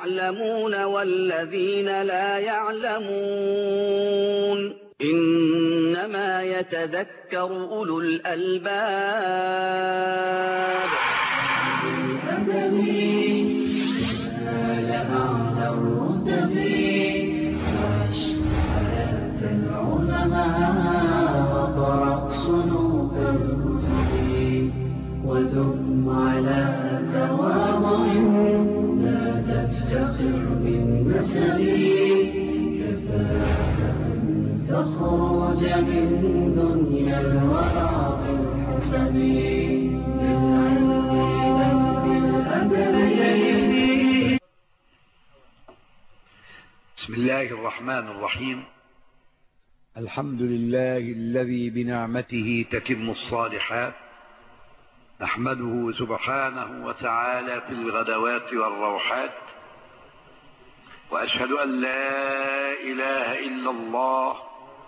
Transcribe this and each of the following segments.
يعلمون والذين لا يعلمون إنما يتذكر أولو الألباب. ودم على تواضع لا تفتخر بالنسب كفاك أن تخرج من دنيا الورى بالحسب بالعلم بل بالأدب. بسم الله الرحمن الرحيم. الحمد لله الذي بنعمته تتم الصالحات، نحمده سبحانه وتعالى في الغدوات والروحات، وأشهد أن لا إله إلا الله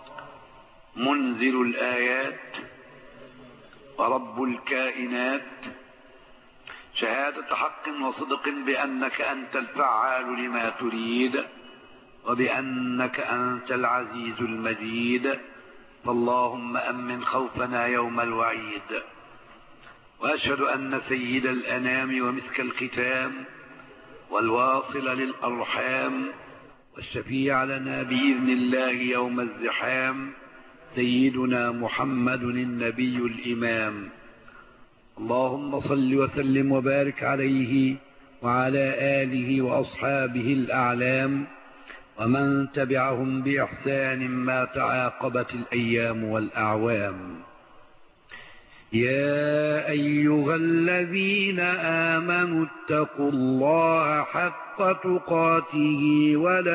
منزل الآيات ورب الكائنات، شهادة حق وصدق بأنك أنت الفعال لما تريد وبأنك أنت العزيز المجيد، فاللهم أمن خوفنا يوم الوعيد. وأشهد أن سيد الأنام ومسك الختام والواصل للأرحام والشفيع لنا بإذن الله يوم الزحام سيدنا محمد النبي الإمام، اللهم صل وسلم وبارك عليه وعلى آله وأصحابه الأعلام ومن تبعهم بإحسان ما تعاقبت الأيام والأعوام. يا أيها الذين آمنوا اتقوا الله حق تقاته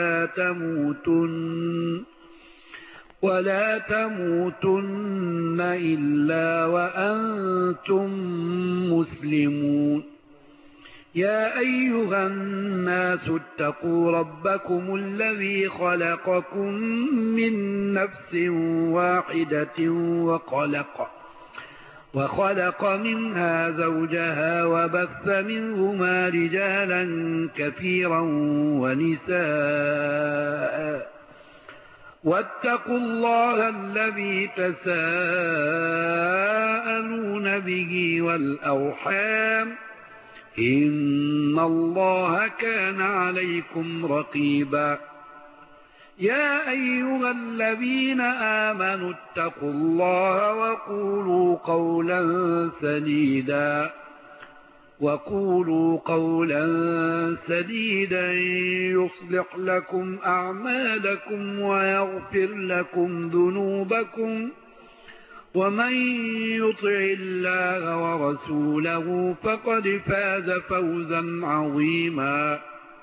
ولا تموتن إلا وأنتم مسلمون. يا أيها الناس اتقوا ربكم الذي خلقكم من نفس واحدة وخلق منها زوجها وبث منهما رجالا كثيرا ونساء، واتقوا الله الذي تساءلون به والأرحام إن الله كان عليكم رقيبا. يا أيها الذين آمنوا اتقوا الله وقولوا قولا سديدا يصلح لكم أعمالكم ويغفر لكم ذنوبكم، ومن يطع الله ورسوله فقد فاز فوزا عظيما.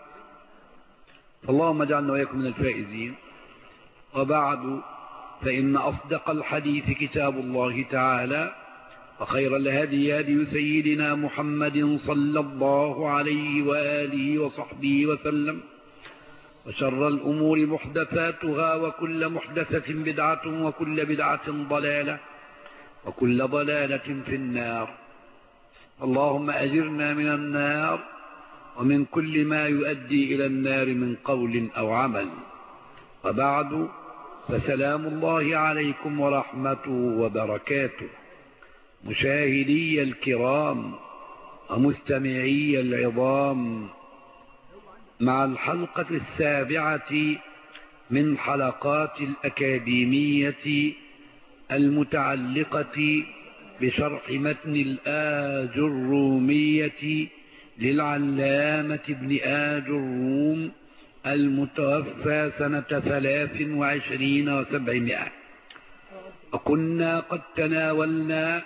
اللهم اجعلنا وإياكم من الفائزين. وبعد، فإن أصدق الحديث كتاب الله تعالى، وخير الهدي هدي سيدنا محمد صلى الله عليه وآله وصحبه وسلم، وشر الأمور محدثاتها وكل محدثة بدعة وكل بدعة ضلالة وكل ضلالة في النار. اللهم أجرنا من النار ومن كل ما يؤدي إلى النار من قول أو عمل. وبعد، فسلام الله عليكم ورحمته وبركاته. مشاهدي الكرام ومستمعي العظام، مع الحلقة السابعة من حلقات الأكاديمية المتعلقة بشرح متن الآجرومية للعلامة ابن آجروم المتوفى سنة 23 و700. وكنا قد تناولنا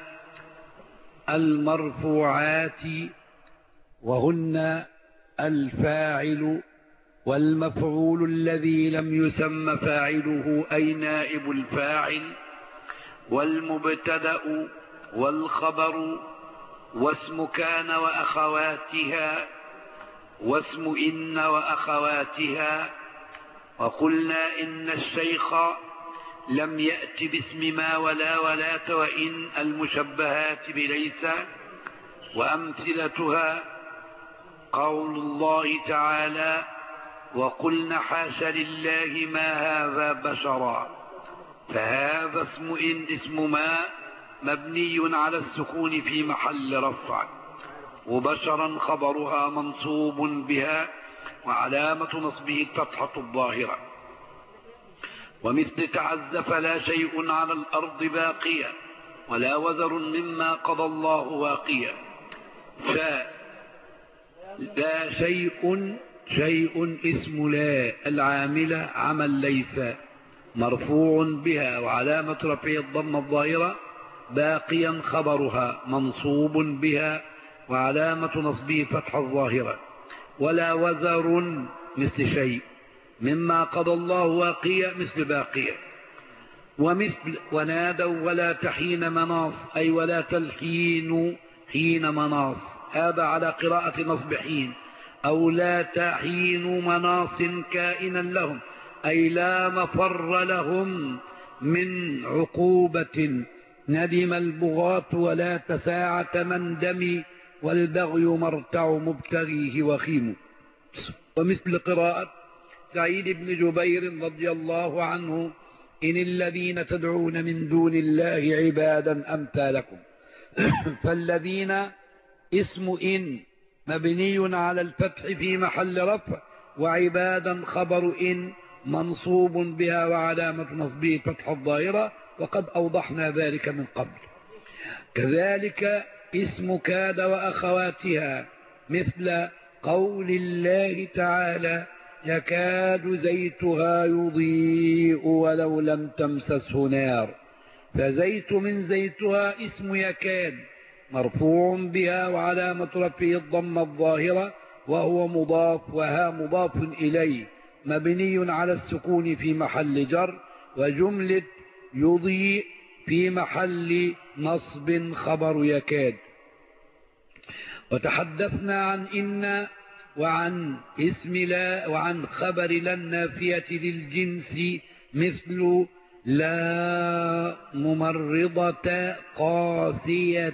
المرفوعات، وهن الفاعل والمفعول الذي لم يسم فاعله أي نائب الفاعل، والمبتدأ والخبر، واسم كان وأخواتها، واسم إن وأخواتها. وقلنا إن الشيخ لم يأت باسم ما ولا ولاة وإن المشبهات بليس وأمثلتها قول الله تعالى: وقلنا حاش لله ما هذا بشرا. فهذا اسم ما مبني على السكون في محل رفع، وبشرا خبرها منصوب بها وعلامة نصبه الفتحة الظاهرة. ومثل تعزف لا شيء على الأرض باقية ولا وزر مما قضى الله واقية. لا شيء اسم لا العاملة عمل ليس مرفوع بها وعلامة رفعه الضمة الظاهرة، باقيا خبرها منصوب بها وعلامة نصبه الفتحة الظاهرة. ولا وزر مثل شيء مما قضى الله واقية مثل باقية. ومثل ونادوا ولا تحين مناص أي ولا تلحين حين مناص، هذا على قراءة نصب حين. أو لا تحين مناص كائنا لهم أي لا مفر لهم من عقوبة. ندم البغاة ولا تساعة من دمي والبغي مرتع مبتغيه وخيم. ومثل قراءة سعيد بن جبير رضي الله عنه: إن الذين تدعون من دون الله عبادا أمثالكم. فالذين اسم إن مبني على الفتح في محل رفع، وعبادا خبر إن منصوب بها وعلامة نصبه فتح الظاهرة، وقد أوضحنا ذلك من قبل. كذلك اسم كاد وأخواتها مثل قول الله تعالى: يكاد زيتها يضيء ولو لم تمسسه نار. فزيت من زيتها اسم يكاد مرفوع بها وعلامة رفعه الضمة الظاهرة، وهو مضاف وها مضاف إليه مبني على السكون في محل جر، وجملة يضيء في محل نصب خبر يكاد. وتحدثنا عن إن وعن اسم لا وعن خبر لا النافية للجنس مثل لا ممرضة قاسية.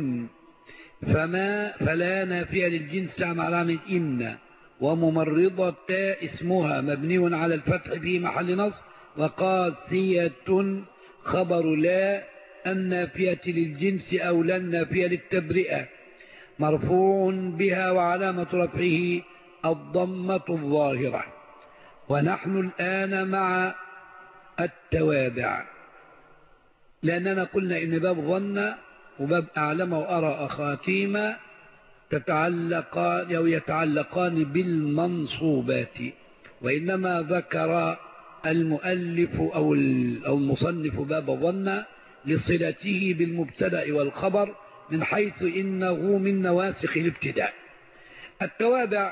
فلا نافية للجنس تعمل علامة إن، وممرضة اسمها مبني على الفتح في محل نصب، وقاسية خبر لا النافية للجنس أو لا النافية للتبرئة مرفوع بها وعلامة رفعه الضمة الظاهرة. ونحن الآن مع التوابع، لأننا قلنا إن باب ظن وباب أعلم وأرى أخاتيما تتعلقان أو يتعلقان بالمنصوبات، وإنما ذكر المؤلف أو المصنف باب ظن لصلته بالمبتدأ والخبر من حيث إنه من نواسخ الابتداء. التوابع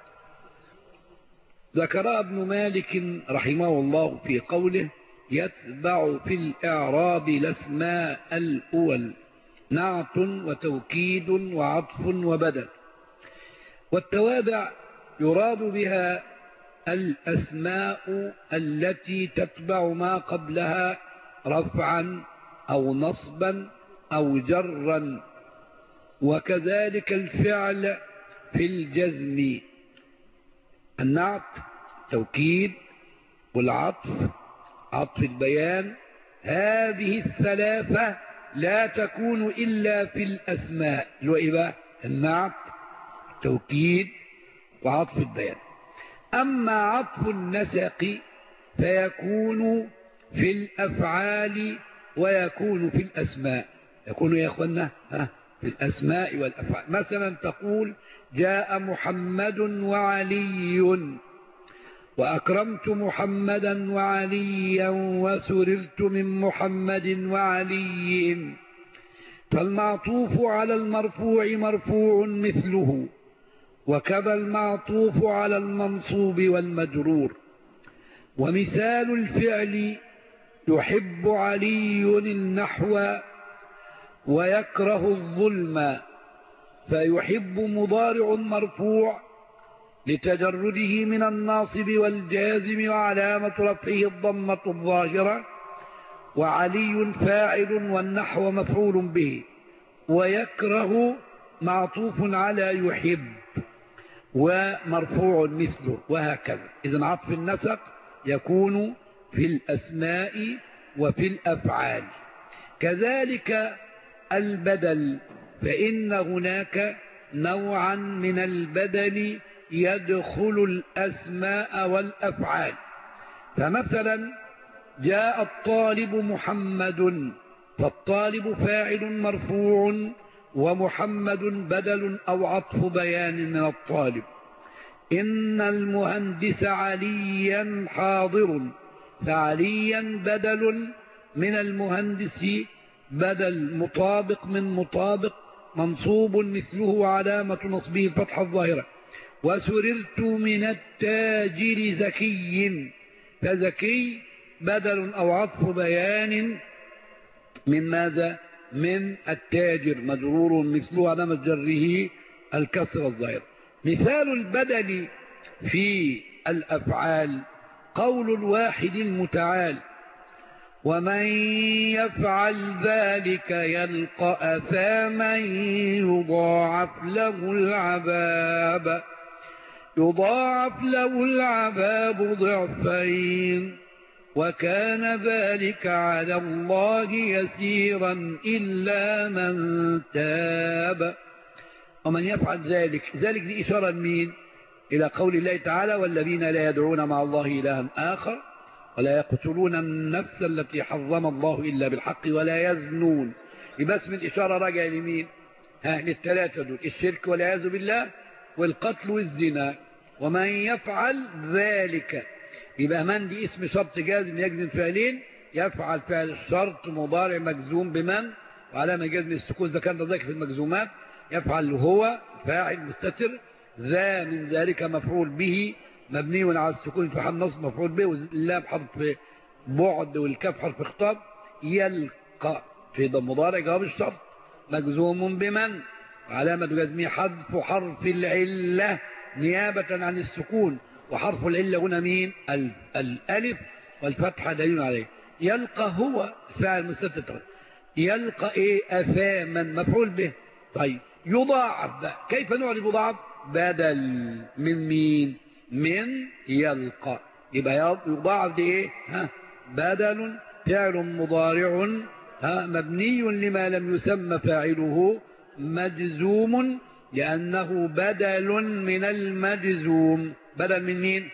ذكر ابن مالك رحمه الله في قوله: يتبع في الإعراب الأسماء الأول نعت وتوكيد وعطف وبدل. والتوابع يراد بها الأسماء التي تتبع ما قبلها رفعا أو نصبا أو جرا، وكذلك الفعل في الجزم. النعت توكيد، والعطف عطف البيان. هذه الثلاثة لا تكون إلا في الأسماء، النعت توكيد وعطف البيان. أما عطف النسق فيكون في الأفعال ويكون في الأسماء. يكون يا أخوانا في الأسماء والأفعال. مثلا تقول: جاء محمد وعلي، وأكرمت محمدا وعليا، وسررت من محمد وعلي. فالمعطوف على المرفوع مرفوع مثله، وكذا المعطوف على المنصوب والمجرور. ومثال الفعل: يحب علي النحو ويكره الظلم. فيحب مضارع مرفوع لتجرده من الناصب والجازم وعلامة رفعه الضمة الظاهرة، وعلي فاعل والنحو مفعول به. ويكره معطوف على يحب، ومرفوع مثله وهكذا. إذن عطف النسق يكون في الأسماء وفي الأفعال. كذلك البدل، فإن هناك نوعا من البدل يدخل الأسماء والأفعال. فمثلا جاء الطالب محمد، فالطالب فاعل مرفوع ومحمد بدل أو عطف بيان من الطالب. إن المهندس عليا حاضر، فعليا بدل من المهندس، بدل مطابق من مطابق منصوب مثله علامة نصبه الفتحة الظاهرة. وسررت من التاجر زكي، فزكي بدل أو عطف بيان من ماذا؟ من التاجر، مجرور مثله علامة جره الكسر الظاهر. مثال البدل في الأفعال قول الواحد المتعال: ومن يفعل ذلك يلقى أثاما يضاعف له العذاب ضعفين وكان ذلك على الله يسيرا إلا من تاب. ومن يفعل ذلك دي إشارة مين؟ إلى قول الله تعالى: والذين لا يدعون مع الله إلها آخر ولا يقتلون النفس التي حرم الله إلا بالحق ولا يزنون. يبقى اسم الإشارة راجع لمين؟ للثلاثة دول: الشرك والعياذ بالله والقتل والزنا. ومن يفعل ذلك، يبقى من دي اسم شرط جازم يجزم فعلين. يفعل فعل الشرط مضارع مجزوم بمن وعلامة جزم السكون إذا كان ذلك في المجزومات. يفعل هو فاعل مستتر، ذا من ذلك مفعول به مبني على السكون في حال نصب مفعول به، واللام حرف بعد والكاف حرف خطاب. يلقى في مضارع جواب الشرط مجزوم بمن وعلامة جزمه حذف حرف العلة نيابة عن السكون، وحرف العلة هنا مين؟ الألف، والفتحة دليل عليه. يلقى هو فاعل مستتر، يلقى ايه؟ أثاما مفعول به. طيب يضاعف بقى، كيف نعرف يضاعف؟ بدل من مين؟ من يلقى. يبقى يضاعف دي ايه؟ بدل فعل مضارع مبني لما لم يسمى فاعله مجزوم لأنه بدل من المجزوم. بدل من مين؟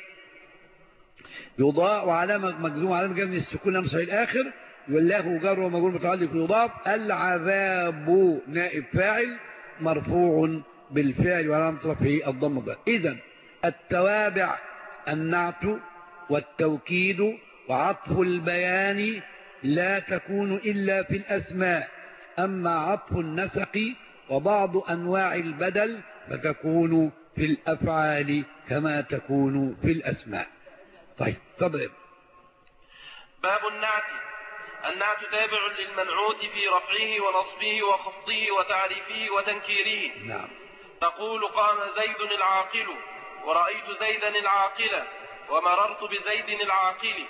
يضاع وعلامة مجزوم علامة جزم السكون لم صحيح الآخر، والله جار ومجرور متعلق يضاف. العذاب نائب فاعل مرفوع بالفعل وعلامة رفعه الضمة. إذن التوابع النعت والتوكيد وعطف البيان لا تكون إلا في الأسماء، أما عطف النسق وبعض أنواع البدل فتكون في الأفعال كما تكون في الأسماء. طيب تضرب. باب النعت. النعت تابع للمنعوت في رفعه ونصبه وخفضه وتعريفه وتنكيره. نعم. تقول: قام زيد العاقل، ورأيت زيدا العاقل، ومررت بزيد العاقل.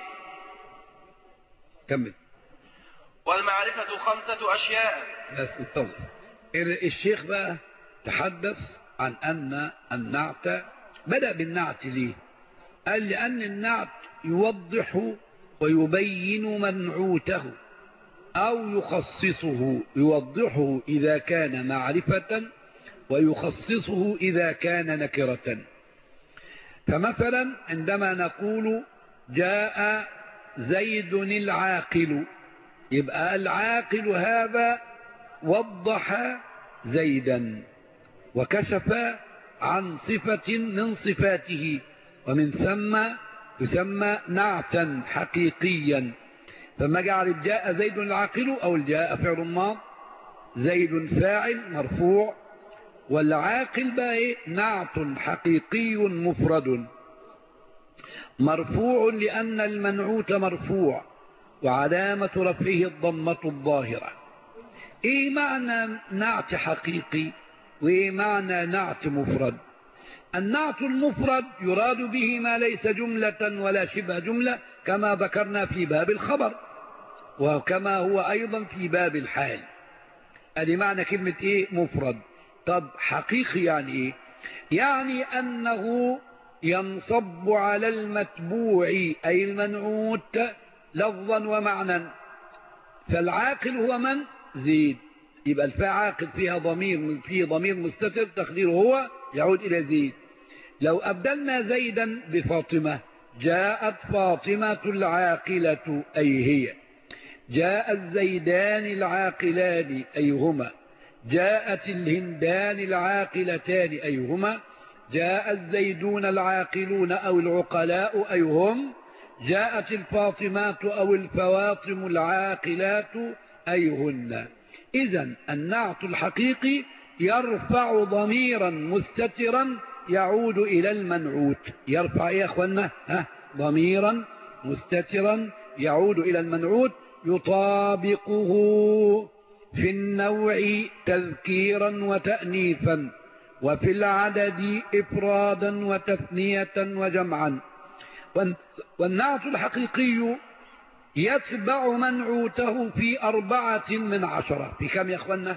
كمل. والمعرفة 5 أشياء. بس انتظر. الشيخ بقى تحدث عن أن النعت بدأ بالنعت ليه؟ قال لأن النعت يوضح ويبين منعوته أو يخصصه. يوضحه إذا كان معرفة ويخصصه إذا كان نكرة. فمثلا عندما نقول جاء زيد العاقل، يبقى العاقل هذا وضح زيدا وكشف عن صفة من صفاته، ومن ثم يسمى نعتا حقيقيا. فما جعل جاء زيد العاقل أو جاء فعل ماض، زيد فاعل مرفوع، والعاقل بقى نعت حقيقي مفرد مرفوع لأن المنعوت مرفوع وعلامة رفعه الضمة الظاهرة. ايه معنى نعت حقيقي وايه معنى نعت مفرد؟ النعت المفرد يراد به ما ليس جملة ولا شبه جملة كما ذكرنا في باب الخبر، وكما هو أيضا في باب الحال. ادي معنى كلمة ايه؟ مفرد. طب حقيقي يعني ايه؟ يعني أنه ينصب على المتبوع أي المنعوت لفظا ومعنى. فالعاقل هو من؟ زيد. يبقى الفاء عاقل فيه ضمير مستتر تقديره هو يعود إلى زيد. لو أبدلنا زيدا بفاطمة جاءت فاطمة العاقلة أي هي، جاء الزيدان العاقلان أي هما، جاءت الهندان العاقلتان أي هما، جاء الزيدون العاقلون أو العقلاء أي هم، جاءت الفاطمات أو الفواطم العاقلات أي هن. إذن النعت الحقيقي يرفع ضميرا مستترا يعود إلى المنعوت. يرفع إيه يا أخوانا؟ ضميرا مستترا يعود إلى المنعوت يطابقه في النوع تذكيرا وتأنيفا، وفي العدد إفرادا وتثنية وجمعا. والنعت الحقيقي يتبع منعوته في 4 من 10. في كم يا أخوانا؟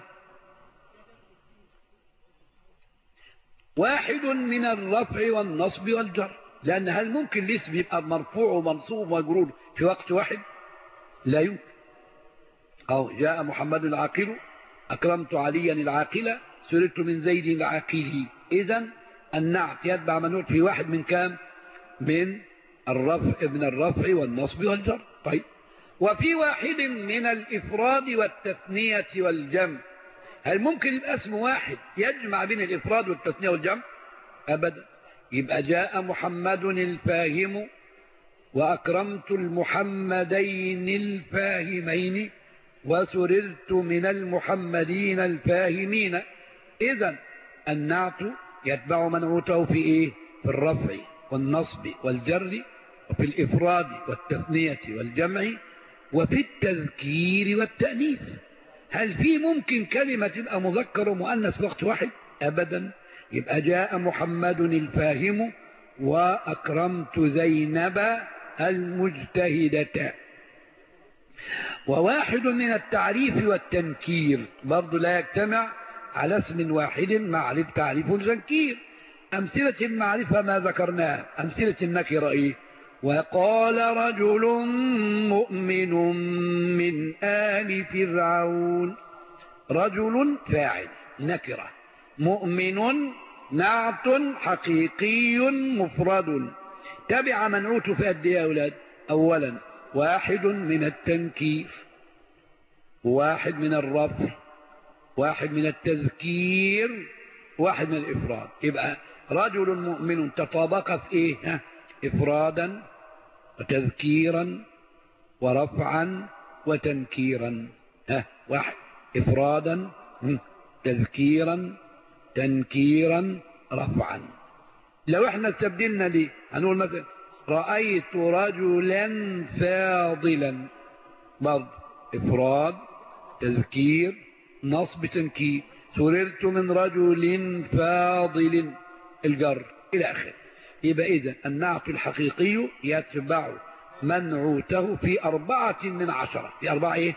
1 من الرفع والنصب والجر. لأن هل ممكن الاسم يبقى مرفوع ومنصوب ومجرور في وقت واحد؟ لا يمكن. أو جاء محمد العاقل، أكرمت عليا العاقلة، سررت من زيد العاقل. إذن النعت يتبع منعوت في 1 من كام؟ من الرفع والنصب والجر. طيب، وفي 1 من الإفراد والتثنية والجمع. هل ممكن يبقى اسم واحد يجمع بين الإفراد والتثنية والجمع؟ أبدا. يبقى جاء محمد الفاهم وأكرمت المحمدين الفاهمين وسررت من المحمدين الفاهمين. إذن النعت يتبع منعوته في إيه؟ في الرفع والنصب والجر، وفي الإفراد والتثنية والجمع، وفي التذكير والتأنيث. هل في ممكن كلمة تبقى مذكر ومؤنث في وقت واحد؟ أبدا. يبقى جاء محمد الفاهم وأكرمت زينب المجتهدة. 1 من التعريف والتنكير برضو لا يجتمع على اسم واحد مع تعريف وتنكير. أمثلة المعرفة ما ذكرناها. أمثلة النكرة إيه؟ وقال رجل مؤمن من آل فرعون. رجل فاعل نكرة، مؤمن نعت حقيقي مفرد. تبع منعوته في قد ايه يا أولاد؟ أولا 1 من التنكير، 1 من الرفع، 1 من التذكير، 1 من الإفراد. يبقى رجل مؤمن تطابق في إيه؟ إفرادا وتذكيرا ورفعا وتنكيرا. 1 إفرادا تذكيرا تنكيرا رفعا. لو احنا استبدلنا دي هنقول مثلا رأيت رجلا فاضلا، برضه إفراد تذكير نصب تنكير. سررت من رجل فاضل الجر إلى آخره. يبقى إذن النعت الحقيقي يتبع منعوته في 4 من 10. في 4 إيه؟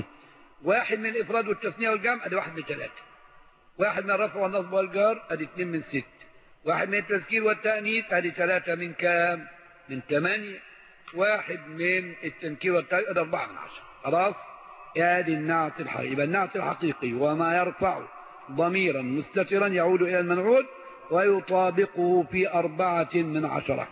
1 من الإفراد والتثنية والجمع، أدي 1 من 3. 1 من الرفع والنصب والجر، أدي 2 من 6. 1 من التذكير والتأنيث، أدي 3 من كام؟ من 8. 1 من التنكير والتأنيث، أدي 4 من 10. خلاص؟ أدي النعت الحقيقي. يبقى النعت الحقيقي وما يرفع ضميرا مستترا يعود إلى المنعوت ويطابقه في 4 من 10.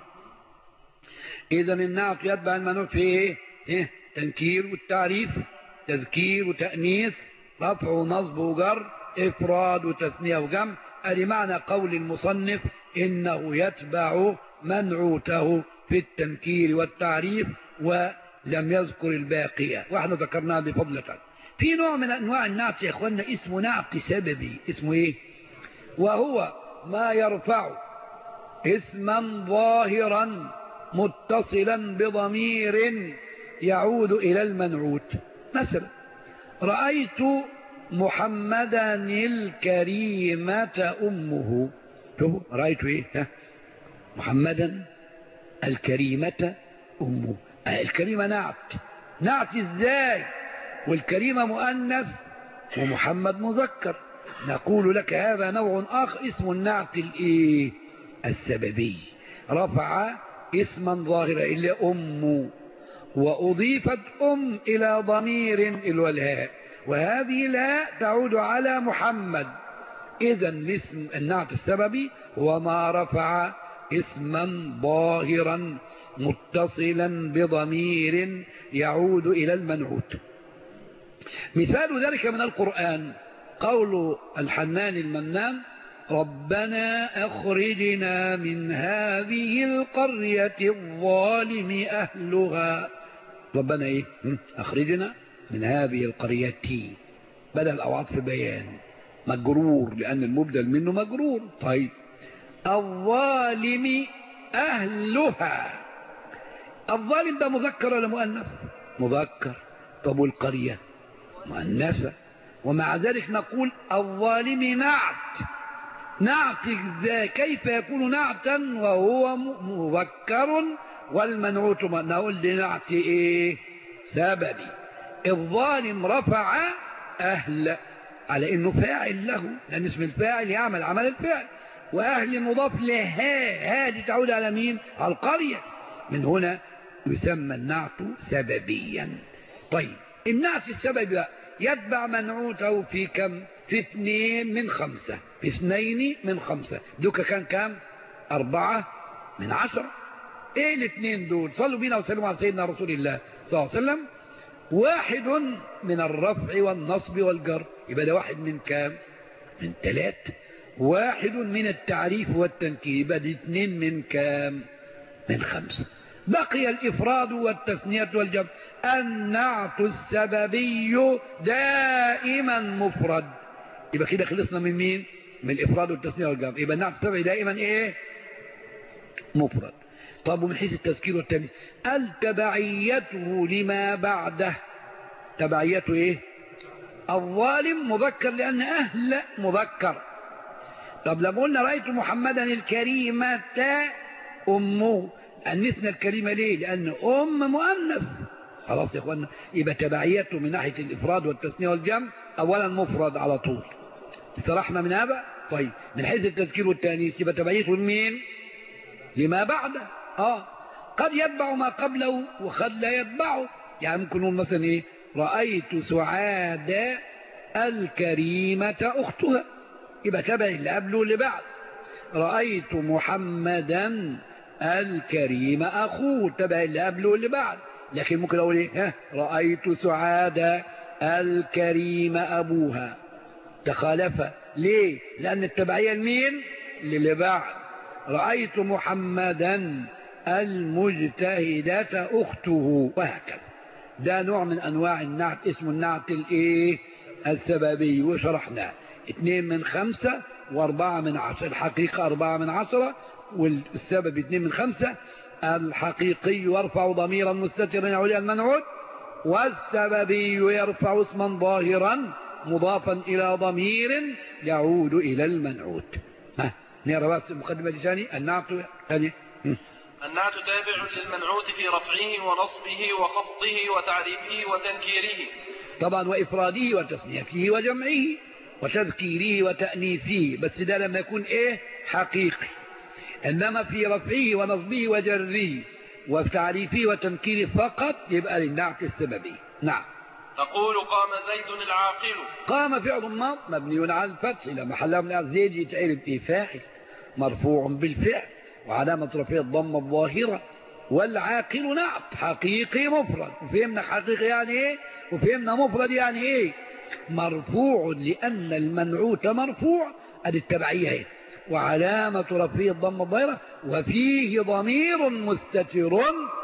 إذن النعت يتبع المنعوت في إيه؟ تنكير والتعريف، تذكير وتأنيث، رفع ونصب وجر، إفراد وتثنية وجمع. أدي معنى قول المصنف إنه يتبع منعوته في التنكير والتعريف ولم يذكر الباقية، وإحنا ذكرناها بفضل تعالى. في نوع من أنواع النعت يا إخوانا اسمه نعت سببي. اسمه إيه؟ وهو ما يرفع اسما ظاهرا متصلا بضمير يعود إلى المنعوت. مثلا رأيت محمدا الكريمة أمه. شوفوا رأيت إيه؟ محمدا الكريمة أمه. الكريمة نعت إزاي؟ والكريمة مؤنث ومحمد مذكر. نقول لك هذا نوع آخر اسمه النعت الايه السببي. رفع اسما ظاهرا إلى أم، وأضيفت أم إلى ضمير الوالهاء، وهذه الهاء تعود على محمد. إذا الاسم النعت السببي هو ما رفع اسما ظاهرا متصلا بضمير يعود إلى المنعوت. مثال ذلك من القرآن قول الحنان المنان: ربنا أخرجنا من هذه القرية الظالم أهلها. ربنا إيه؟ أخرجنا من هذه القرية، بدل أو عطف بيان، مجرور لأن المبدل منه مجرور. طيب الظالم أهلها، الظالم ده مذكر ولا مؤنث؟ مذكر. طب والقرية مؤنثة، ومع ذلك نقول الظالم نعت. نعت ذا كيف يكون نعتا وهو مذكر والمنعوت نقول لنعت ايه سببي. الظالم رفع أهل على انه فاعل له، لان اسم الفاعل يعمل عمل الفعل، واهل مضاف لها، هذه تعود على مين؟ على القرية. من هنا يسمى النعت سببيا. طيب النعت السببي يتبع منعوته في كم؟ في 2 من 5، في 2 من 5. دوك كان كام؟ 4 من 10. ايه الاثنين دول؟ صلوا بينا وسلموا على سيدنا رسول الله صلى الله عليه وسلم. 1 من الرفع والنصب والجر، يبقى ده 1 من كام؟ من 3. 1 من التعريف والتنكير، يبقى دي 2 من كام؟ من 5. بقي الإفراد والتثنية والجمع. النعت السببي دائما مفرد، يبقى كده خلصنا من مين؟ من الإفراد والتثنية والجمع. يبقى النعت السببي دائما ايه؟ مفرد. طب ومن حيث التذكير والتانيث، التبعيته لما بعده. تبعيته ايه؟ الظالم مذكر لأن أهل مذكر. طب لما قلنا رأيت محمدا الكريمة أمه، أنثنا الكريمة ليه؟ لأن أم مؤنث. خلاص يا اخوانا، يبقى تبعيته من ناحية الإفراد والتثنية والجمع أولا مفرد على طول. استرحنا من هذا. طيب من حيث التذكير والتانيث يبقى تبعيته لمين؟ لما بعده. قد يتبع ما قبله وقد لا يتبعه. يعني ممكن نقول مثلا ايه؟ رأيت سعاد الكريمة أختها، يبقى تبع اللي قبله واللي بعد. رأيت محمدا الكريم أخوه، تبع اللي قبله واللي بعد. لكن ممكن أقول إيه؟ رأيت سعاد الكريم أبوها. تخالف ليه؟ لأن التبعية لمين؟ للي بعد. رأيت محمدا المجتهدة أخته، وهكذا. ده نوع من أنواع النعت اسمه النعت الإيه؟ السببي، وشرحناه. 2 من 5 و4 من 10. الحقيقة 4 من 10 والسبب 2 من 5. الحقيقي يرفع ضميرا مستترا يعود إلى المنعوت، والسببي يرفع اسما ظاهرا مضافا إلى ضمير يعود إلى المنعوت. نرى بس المقدمة ثاني. النعت ثاني. النعت تابع للمنعوت في رفعه ونصبه وخفضه وتعريفه وتنكيره، طبعا وإفراده وتثنيته وجمعه وتذكيره وتأنيثه، بس ده لما يكون ايه؟ حقيقي. انما في رفعه ونصبه وجره وفي تعريفه وتنكيره فقط يبقى للنعت السببي. نعم. تقول قام زيد العاقل. قام فعل ماض مبني على الفتح لا محل من زيد، يتعرف ايه؟ فاعل مرفوع بالفعل وعلامة رفعه الضمة الظاهرة. والعاقل نعت حقيقي مفرد. وفهمنا حقيقي يعني ايه وفهمنا مفرد يعني ايه. مرفوع لأن المنعوت مرفوع، ادي التبعية اهي، وعلامة رفعه الضمة الظاهرة، وفيه ضمير مستتر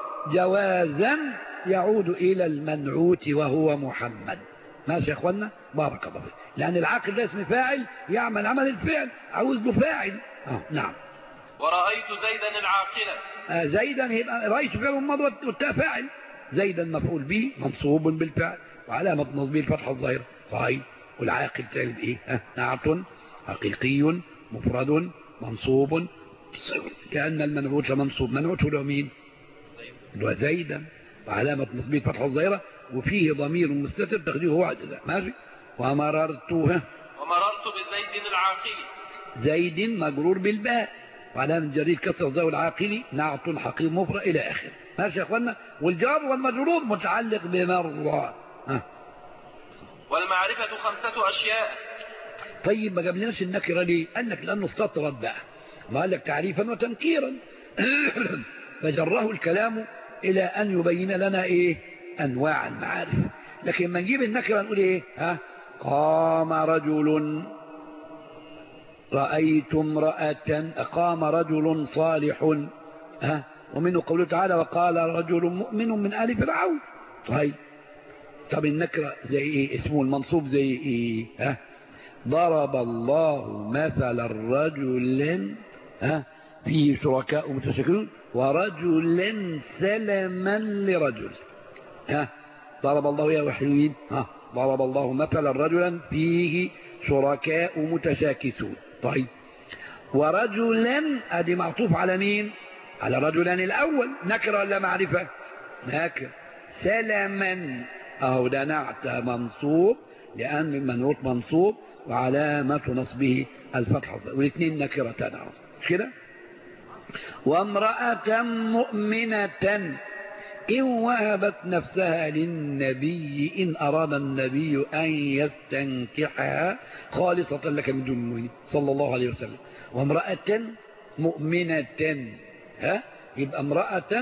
جوازا يعود إلى المنعوت وهو محمد. ماشي يا اخوانا؟ بارك الله فيك. لأن العاقل ده اسم فاعل يعمل عمل الفعل، عاوز له فاعل. نعم. ورأيت زيدا العاقلة. زيدا يبقى رأيت فعل ماضي والتاء فاعل. زيدا مفعول به منصوب بالفعل وعلامة نصبه الفتحة الظاهرة. صحيح. والعاقل تعرف ايه؟ نعت حقيقي مفرد منصوب، كأن المنعوت منصوب. منعوت له مين؟ وزيدا وعلامة نصبه الفتحة الظاهرة وفيه ضمير مستتر تقديره هو عدد. ماشي. ومررت زيد العاقل. زيد مجرور بالباء وعلامة جره الكسر ذو العاقل نعت حقيقي مفرد إلى آخر. ماشي يا أخوانا. والجار والمجرور متعلق بمرة. والمعرفة 5 أشياء. طيب ما جابلناش النكرة ليه؟ قال لك لأنه استطرد بقى، ما قال لك تعريفا وتنكيرا فجره الكلام إلى أن يبين لنا إيه؟ أنواع المعارف. لكن ما نجيب النكرة نقول إيه؟ قام رجل، رأيت امرأة، قام رجل صالح، ومنه قوله تعالى وقال رجل مؤمن من آل فرعون. طب النكرة زي إيه؟ اسمه المنصوب زي إيه؟ ضرب الله مثل الرجل فيه شركاء متشاكسون ورجل سلما لرجل. ضرب الله يا وحيين ضرب الله مثلا رجلا فيه شركاء متشاكسون. طيب ورجلا ادي معطوف على مين؟ على رجلان الاول. نكره ولا معرفه؟ نكره. سلما اهو ده نعت منصوب لان المنعوت منصوب وعلامه نصبه الفتحه والاثنين نكرتان مش كده. وامراه مؤمنه إن وهبت نفسها للنبي إن أراد النبي أن يستنكحها خالصة لك من دون المؤمنين صلى الله عليه وسلم. وامرأة مؤمنة يبقى امرأة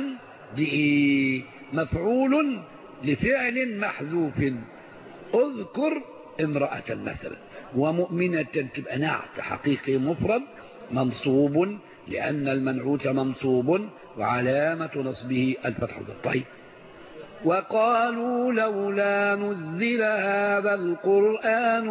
مفعول لفعل محذوف. اذكر امرأة مثلا. ومؤمنة تبقى نعت حقيقي مفرد منصوب لأن المنعوت منصوب وعلامة نصبه الفتح. طيب وقالوا لولا نزل هذا القرآن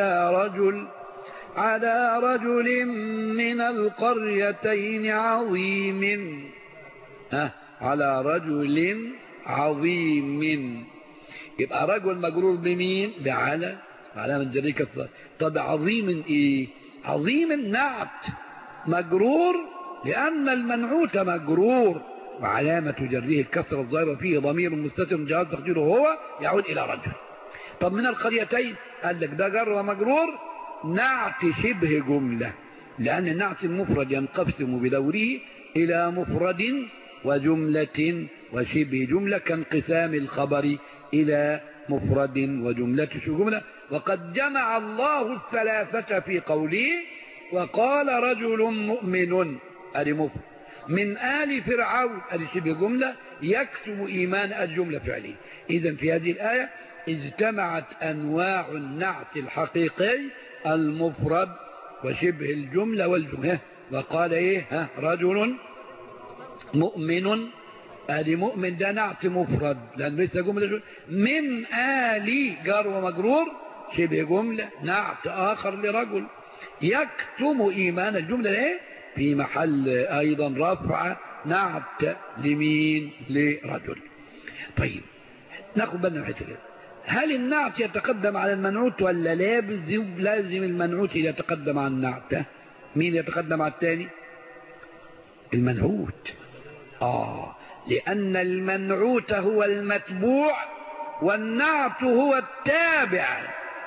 على رجل من القريتين عظيم. على رجل عظيم. يبقى رجل مجرور بمين؟ بعلى علامة جر كسر. طب عظيم ايه؟ عظيم نعت مجرور لأن المنعوت مجرور وعلامة جره الكسر الظاهرة فيه ضمير مستتر جواز تقديره هو يعود إلى رجل. طب من القريتين قال لك ده جر ومجرور نعت شبه جملة لأن النعت المفرد ينقسم بدوره إلى مفرد وجملة وشبه جملة كانقسام الخبر إلى مفرد وجملة شبه جملة. وقد جمع الله الثلاثة في قوله وقال رجل مؤمن ادي مفرد من آل فرعون ادي شبه جملة يكتب إيمان الجملة فعليه. إذن في هذه الآية اجتمعت أنواع النعت الحقيقي المفرد وشبه الجملة والجملة. وقال ايه؟ رجل مؤمن ادي مؤمن ده نعت مفرد لأن ليس جملة من آل جار ومجرور شبه جملة نعت آخر لرجل يكتم إيمان الجملة ايه؟ في محل أيضا رفع نعت لمين؟ لرجل. طيب ناخد بالنا من حته كده. هل النعت يتقدم على المنعوت ولا لازم المنعوت يتقدم على النعت؟ مين يتقدم على الثاني؟ المنعوت. لأن المنعوت هو المتبوع والنعت هو التابع.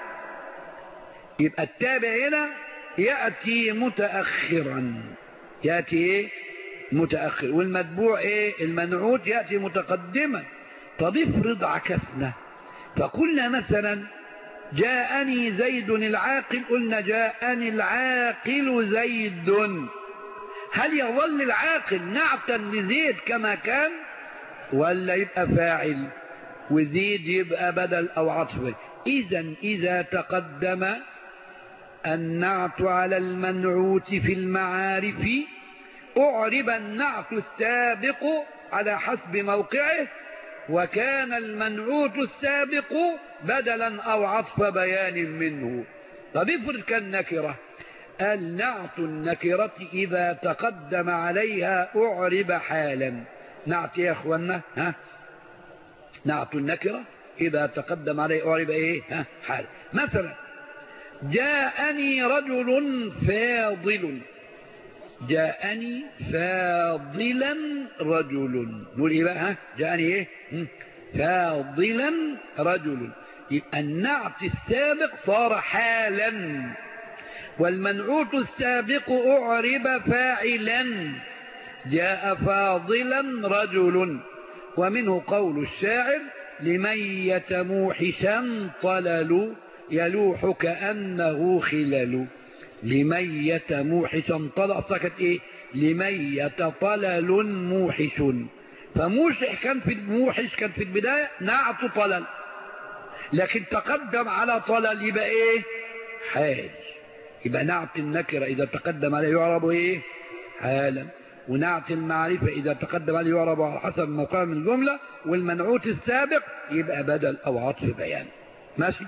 يبقى التابع هنا يأتي متأخرا. يأتي ايه؟ متأخر. والمتبوع ايه؟ المنعوت يأتي متقدما. طب افرض عكسنا فقلنا مثلا جاءني زيد العاقل قلنا جاءني العاقل زيد. هل يظل العاقل نعتا لزيد كما كان ولا يبقى فاعل وزيد يبقى بدل أو عطف؟ إذا تقدم النعت على المنعوت في المعارف أعرب النعت السابق على حسب موقعه وكان المنعوت السابق بدلا أو عطف بيان منه. طب افرض كان نكرة النعت النكرة إذا تقدم عليها أعرب حالا. نعت يا أخوانا نعت النكرة إذا تقدم عليه أعرب إيه؟ حال. مثلا جاءني رجل فاضل. جاءني فاضلا رجل. نقول إيه بقى؟ جاءني إيه؟ فاضلا رجل. يبقى النعت السابق صار حالا والمنعوت السابق أعرب فاعلا جاء فاضلا رجل. ومنه قول الشاعر لمن يتموحشا طلل يلوح كأنه خلل. لمن يتموحشا طلل سكت ايه لمن يتطلل موحش. فموحش كان في البداية نعت طلل، لكن تقدم على طلل يبقى ايه حال. يبقى نعت النكرة إذا تقدم عليه يعرب ايه حالا، ونعت المعرفة إذا تقدم عليه يعرب على حسب موقع من الجملة، والمنعوت السابق يبقى بدل أو عطف بيان. ماشي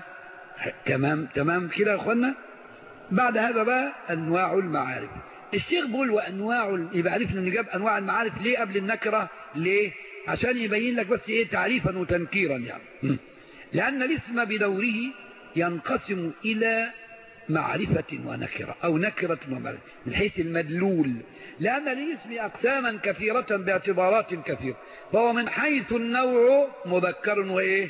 تمام كده يا أخوانا. بعد هذا بقى أنواع المعارف. الشيخ بيقول وأنواع، يبقى عرفنا أن جاب أنواع المعارف ليه قبل النكرة؟ ليه؟ عشان يبين لك بس إيه تعريفا وتنكيرا يعني. لأن الاسم بدوره ينقسم إلى معرفة ونكرة أو نكرة ومعرفة من حيث المدلول، لأن للاسم أقساما كثيرة باعتبارات كثيرة. فهو من حيث النوع مذكر وإيه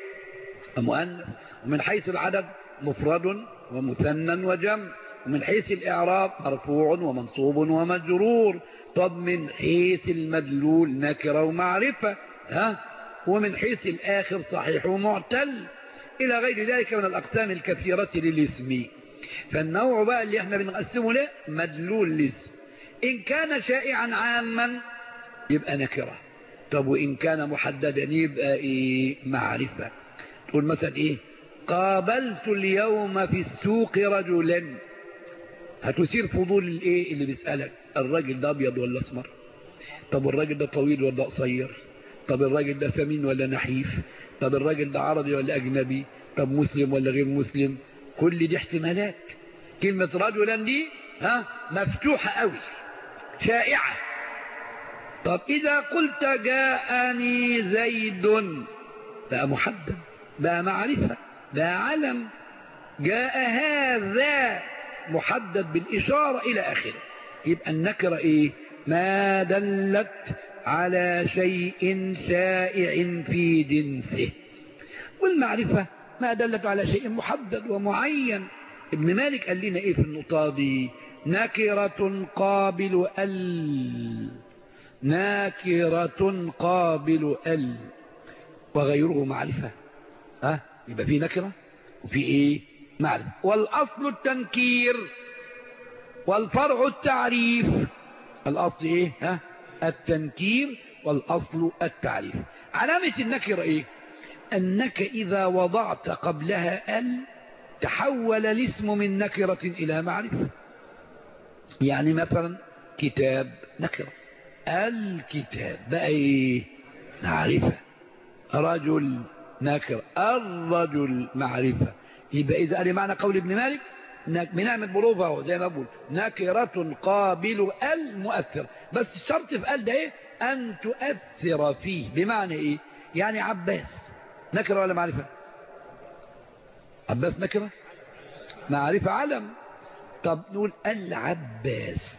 ومؤنث، ومن حيث العدد مفرد ومثنى وجمع، ومن حيث الإعراب مرفوع ومنصوب ومجرور. طب من حيث المدلول نكرة ومعرفة ومن حيث الآخر صحيح ومعتل إلى غير ذلك من الأقسام الكثيرة للاسم. فالنوع بقى اللي احنا بنقسمه له مدلول الاسم. إن كان شائعا عاما يبقى نكرة. طب وإن كان محددا يبقى إيه معرفة. تقول مثلا إيه قابلت اليوم في السوق رجلا، هتثير فضول الإيه اللي بيسألك الراجل ده أبيض ولا أسمر؟ طب الراجل ده طويل ولا قصير؟ طب الراجل ده سمين ولا نحيف؟ طب الراجل ده عربي ولا أجنبي؟ طب مسلم ولا غير مسلم؟ كل دي احتمالات. كلمة رجلا دي مفتوحة قوي شائعة. طب إذا قلت جاءني زيد بقى محدد، بقى معرفة، بقى علم. جاء هذا محدد بالإشارة إلى آخره. يبقى النكرة إيه ما دلت على شيء شائع في جنسه، والمعرفة ما دلت على شيء محدد ومعين. ابن مالك قال لنا ايه في النقطة دي؟ نكرة قابل نكرة قابل وغيره معرفة. يبقى في نكرة وفي ايه معرفة. والأصل التنكير والفرع التعريف. الأصل ايه التنكير والأصل التعريف. علامة النكرة ايه؟ أنك إذا وضعت قبلها تحول الاسم من نكرة إلى معرفة. يعني مثلا كتاب نكرة، الكتاب بقى ايه معرفة. رجل نكرة، الرجل معرفة. يبقى إذا قال معنى قول ابن مالك بنعمل بروفه زي ما بقول نكرة قابل المؤثر. بس الشرط في ده ايه أن تؤثر فيه. بمعنى ايه؟ يعني عباس نكرة ولا معرفة؟ عباس نكرة معرفة علم. طب نقول العباس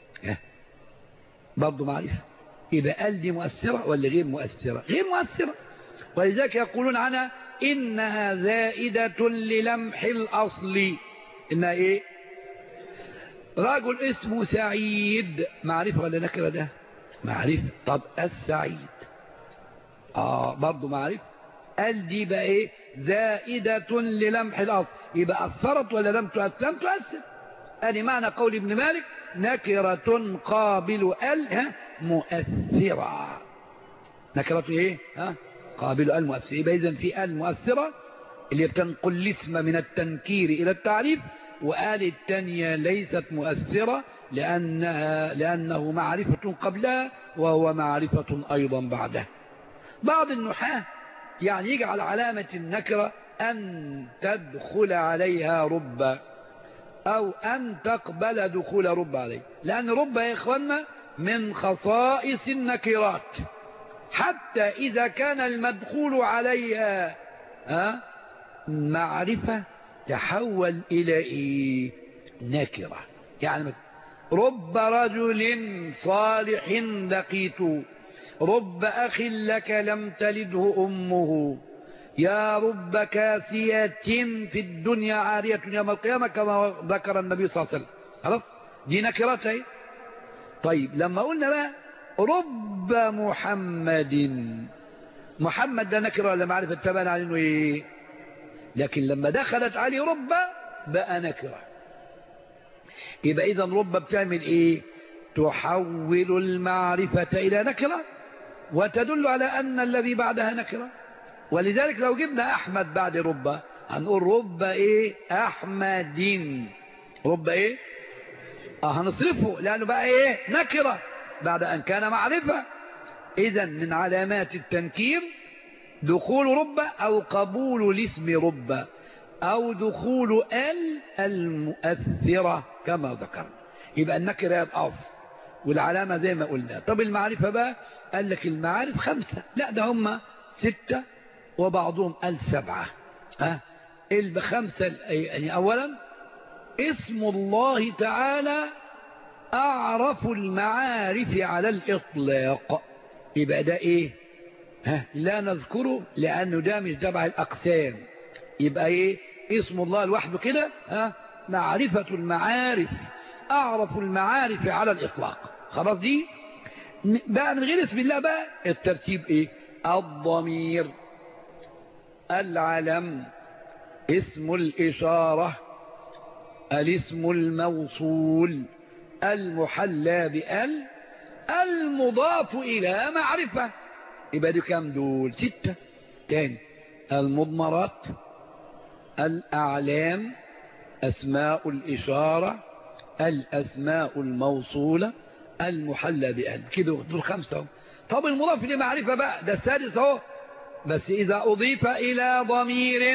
برضو معرفة. يبقى دي مؤثرة ولا غير مؤثرة؟ غير مؤثرة. ولذلك يقولون عنها إنها زائدة للمح الأصل. إنها إيه؟ رجل اسمه سعيد معرفة ولا نكرة؟ ده معرفة. طب السعيد برضو معرفة. دي بقى إيه زائدة للمح الأصل. يبقى أثرت ولا لم تؤثر؟ لم تؤثر. أدي معنى قول ابن مالك نكرة قابل مؤثرة. نكرة إيه قابل المؤثرة. يبقى إذن في المؤثرة اللي بتنقل الاسم من التنكير إلى التعريف، الثانية ليست مؤثرة لأنه معرفة قبلها وهو معرفة أيضا بعدها. بعض النحاة يعني يجعل علامة النكرة أن تدخل عليها رب أو أن تقبل دخول رب عليه، لأن رب يا إخوانا من خصائص النكرات. حتى إذا كان المدخول عليها معرفة تحول إلى إيه نكرة. يعني مثلا رب رجل صالح لقيت، رب أخ لك لم تلده أمه، يا رب كاسية في الدنيا عارية يوم القيامة كما ذكر النبي صلى الله عليه وسلم. خلاص دي نكرات اهي. طيب لما قلنا بقى رب محمد ده نكرة ولا معرفة؟ تبان على انه ايه؟ لكن لما دخلت عليه رب بقى نكرة. يبقى اذا رب بتعمل ايه؟ تحول المعرفة الى نكرة وتدل على ان الذي بعدها نكرة. ولذلك لو جبنا احمد بعد رب هنقول رب ايه؟ احمد. رب ايه؟ هنصرفه لانه بقى ايه؟ نكرة بعد ان كان معرفة. اذا من علامات التنكير دخول رب او قبول الاسم رب او دخول المؤثرة كما ذكرنا. يبقى النكرة هي الاصل والعلامة زي ما قلنا. طب المعرفة بقى قال لك المعارف 5، لا ده هم 6 وبعضهم قال 7. ال5 يعني اولا اسم الله تعالى اعرف المعارف على الاطلاق. يبقى ده ايه؟ لا نذكره لانه ده مش تبع الاقسام. يبقى ايه؟ اسم الله لوحده كده معرفة المعارف، اعرف المعارف على الاطلاق. خلاص دي بقى من غير اسم الله بقى الترتيب ايه؟ الضمير، العلم، اسم الاشارة، الاسم الموصول، المحلى بال، المضاف الى معرفة. يبقى دي كام دول؟ 6. تاني المضمرات، الأعلام، أسماء الإشارة، الأسماء الموصولة، المحلى بأل. كده دول 5. طب المضاف لمعرفة بقى ده السادس اهو. بس إذا أضيف إلى ضمير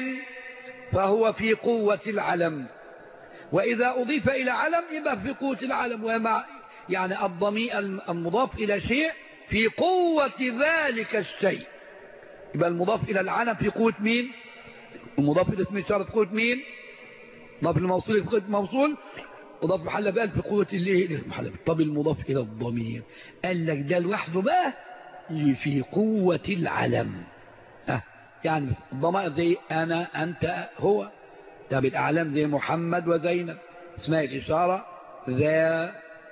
فهو في قوة العلم، وإذا أضيف إلى علم يبقى في قوة العلم. ومع يعني الضمير المضاف إلى شيء في قوة ذلك الشيء. يبقى المضاف إلى العلم في قوة مين؟ المضاف إلى اسم الإشارة في قوة مين؟ مضاف الموصول في قوة موصول، مضاف محل بقى في قوة الايه؟ محل. طب المضاف إلى الضمير قال لك ده لوحده بقى في قوة العلم. يعني الضمائر زي أنا، أنت، هو. طب الأعلام زي محمد وزينب. اسماء الإشارة ذا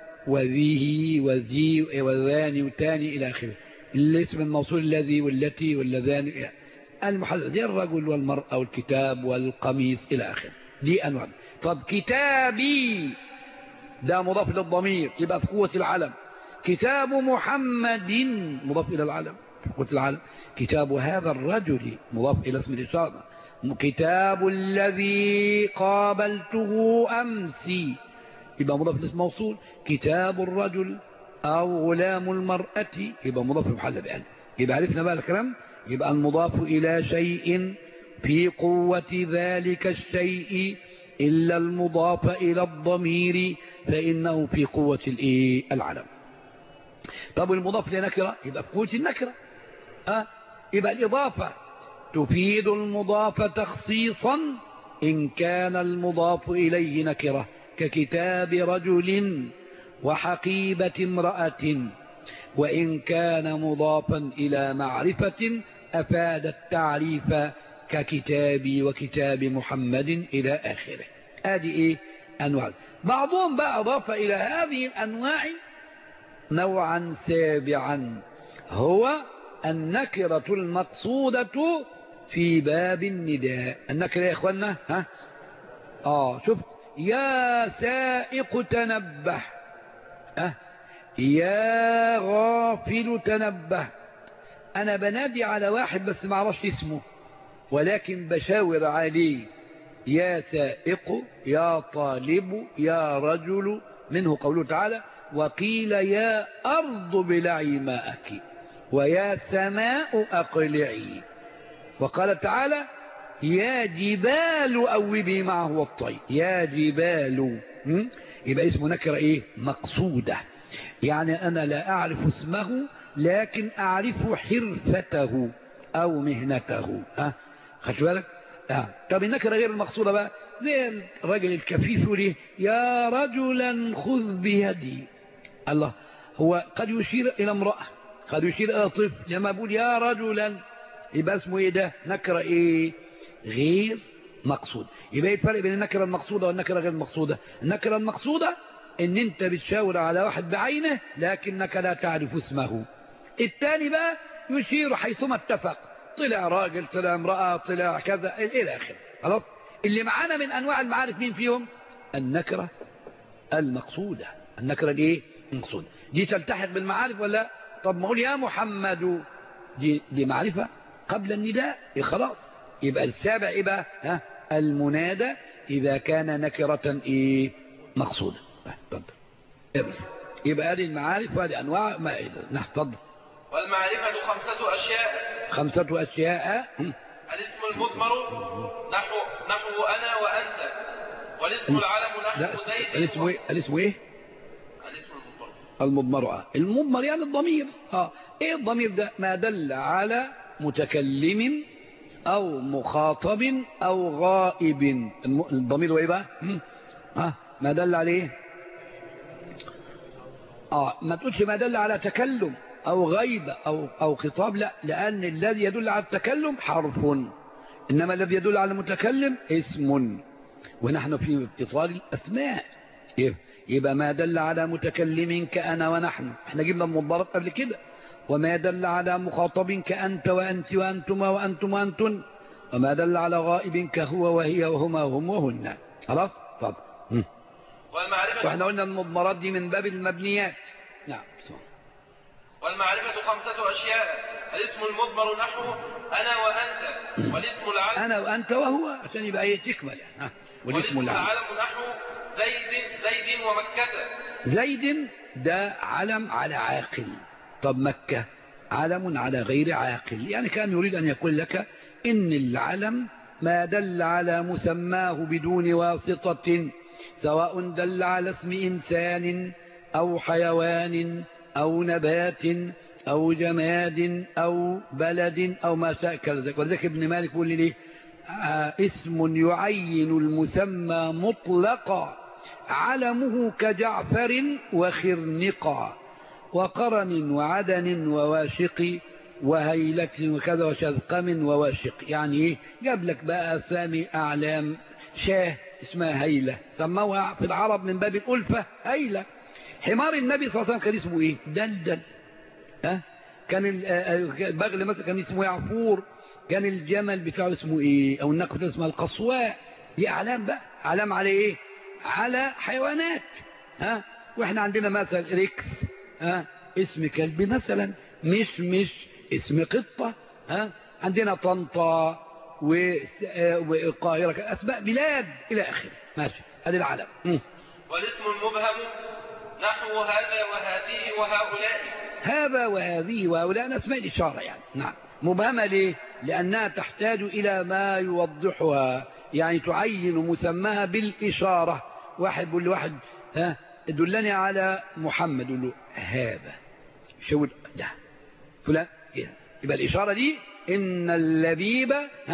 وذيه وذي وذاني وتاني إلى آخره. الاسم الموصول الذي والتي واللذان المحل زي الرجل والمرأة والكتاب والقميص إلى آخره. دي أنواع. طب كتابي ده مضاف إلى الضمير يبقى في قوة العلم. كتاب محمد مضاف إلى العلم في قوة العلم. كتاب هذا الرجل مضاف إلى اسم الإشارة. كتاب الذي قابلته أمسي يبقى مضاف لاسم موصول. كتاب الرجل أو غلام المرأة يبقى مضاف لمحل بأل. يبقى عرفنا بقى الكلام. يبقى المضاف إلى شيء في قوة ذلك الشيء إلا المضاف إلى الضمير فإنه في قوة العلم. طب المضاف لنكرة يبقى في قوة النكرة. يبقى الإضافة تفيد المضاف تخصيصا إن كان المضاف إليه نكرة ككتاب رجل وحقيبة امرأة. وإن كان مضافا إلى معرفة أفاد التعريف ككتابي وكتاب محمد إلى آخره. هذه أنواع. بعضهم بقى أضاف إلى هذه الأنواع نوعا سابعا هو النكرة المقصودة في باب النداء. النكرة يا إخوانا شفت يا سائق تنبه، يا غافل تنبه. أنا بنادي على واحد بس ما اعرفش اسمه ولكن بشاور عليه. يا سائق، يا طالب، يا رجل. منه قوله تعالى وقيل يا أرض ابلعي ماءك ويا سماء أقلعي. وقال تعالى يا جبال أوبي معه الطير. يا جبال يبقى اسمه نكرة مقصودة. يعني أنا لا أعرف اسمه لكن أعرف حرفته أو مهنته. خدت بالك؟ طب النكرة غير المقصودة بقى زي الرجل الكفيف يقول يا رجلا خذ بيدي. الله، هو قد يشير إلى امرأة قد يشير إلى طفل. لما بقول يا رجلا يبقى اسمه ايه ده؟ نكرة ايه؟ غير مقصود. يبقى ايه الفرق بين النكرة المقصودة والنكرة غير المقصودة؟ النكرة المقصودة ان انت بتشاور على واحد بعينه لكنك لا تعرف اسمه. الثاني بقى يشير حيثما اتفق، طلع راجل، طلع امرأة، طلع كذا الى اخره. خلاص. اللي معانا من انواع المعارف مين فيهم؟ النكرة المقصودة. النكرة الايه؟ المقصودة. دي تلتحق بالمعارف ولا لا؟ طب ما اقول يا محمد، دي معرفة قبل النداء، خلاص. يبقى السابع ايه بقى؟ ها؟ المنادى اذا كان نكرة ايه؟ مقصودة. تفضل. يبقى هذه المعارف وهذه انواع ما نحفظ. والمعرفة 5 أشياء. 5 أشياء. الاسم المضمر نحو أنا وأنت، والاسم العلم نحو زيد. الاسم ايه؟ الاسم ايه؟ الاسم المضمر. المضمر. المضمر يعني الضمير. ايه الضمير ده؟ ما دل على متكلم او مخاطب او غائب. الضمير هو ايه بقى؟ ما دل عليه. ما تقولش ما دل على تكلم او غيب او خطاب، لا، لان الذي يدل على التكلم حرف، انما الذي يدل على المتكلم اسم، ونحن في اطار الاسماء. يبقى ما دل على متكلم كأنا ونحن، احنا جبنا المضمرات قبل كده. وما دل على مخاطب كأنت وأنت وأنتما وأنتم وأنتن، وما دل على غائب كهو وهي وهما وهم وهن. خلاص. طب واحنا قلنا المضمرات دي من باب المبنيات. نعم. والمعرفة 5 أشياء. الاسم المضمر نحو أنا وأنت، والاسم العلم أنا وأنت وهو عشان يبقى ايه تكمل. والاسم العلم نحو زيد ومكة. زيد ده علم على عاقل. طب مكة علم على غير عاقل. يعني كان يريد أن يقول لك إن العلم ما دل على مسماه بدون واسطة، سواء دل على اسم إنسان أو حيوان أو نبات أو جماد أو بلد أو ما شاكل ذلك. وذلك ابن مالك يقول لي اسم يعين المسمى مطلقا، علمه كجعفر وخرنقا وقرن وعدن وواشق وهيلة وكذا وشذقم وواشق. يعني ايه؟ جاب لك بقى اسامي اعلام. شاه اسمها هيلة، سموها في العرب من باب الألفة هيلة. حمار النبي صلى الله عليه وسلم كان اسمه ايه؟ دلدل. كان البغل مثلا كان اسمه يعفور. كان الجمل بتاعه اسمه ايه؟ او الناقة بتاعه اسمها القصواء. دي اعلام بقى. اعلام على ايه؟ على حيوانات. واحنا عندنا مثلا ريكس اسم كلب مثلا، مش اسم قطة. عندنا طنطا والقاهرة اسماء بلاد الى اخره. ماشي. هذه العلم. والاسم المبهم نحو هذا وهذه وهؤلاء. هذا وهذه وهؤلاء اسماء الاشاره يعني. نعم. مبهمه ليه؟ لانها تحتاج الى ما يوضحها، يعني تعين مسماها بالاشاره. واحد بيقول لواحد دلني على محمد، يقول له هذا شو ده فلان. يبقى الاشاره دي ان اللبيب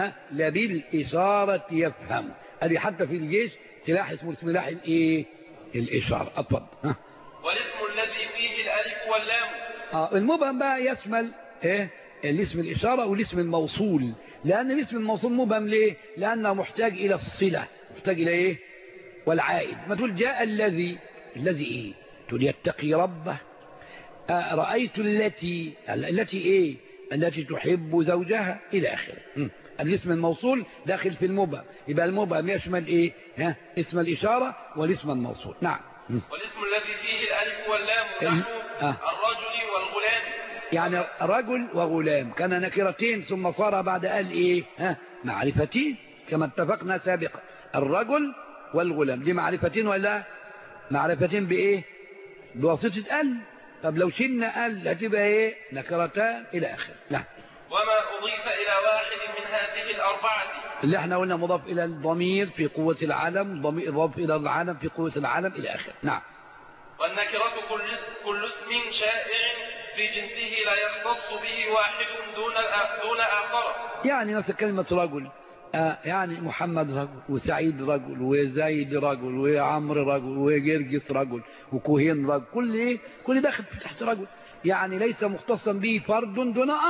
لبالاشاره يفهم. ادي حتى في الجيش سلاح اسمه سلاح الايه؟ الاشاره. اتفضل. والاسم الذي فيه الالف واللام. المبهم بقى يشمل ايه؟ الاسم الاشاره والاسم الموصول. لان الاسم الموصول مبهم ليه؟ لانه محتاج الى الصله، محتاج الى ايه؟ والعائد. ما تقول جاء الذي ايه؟ تقول يتقي ربه. رايت التي ايه؟ التي تحب زوجها الى اخره. الاسم الموصول داخل في المبهم. يبقى المبهم يشمل ايه؟ اسم الاشاره والاسم الموصول. نعم. والاسم الذي فيه الالف واللام نحو الرجل والغلام. يعني رجل وغلام كان نكرتين ثم صار بعد ايه؟ معرفتين كما اتفقنا سابقا. الرجل والغلام دي معرفتين ولا معرفتين بايه؟ بواسطه ال. طب لو شلنا ال هتبقى ايه؟ نكرتان الى اخره. لا. وما اضيف الى واحد من هذه الاربعه اللي احنا قلنا مضاف الى الضمير في قوه العلم، اضاف الى العلم في قوه العلم الى اخره. نعم. والنكره كل اسم شائع في جنسه لا يختص به واحد دون آخر. يعني مثلا كلمة رجل، يعني محمد رجل وسعيد رجل وزايد رجل وعمر رجل وجرجس رجل وكوهين رجل. كل داخل تحت رجل، يعني ليس مختصا به فرد دون آخر.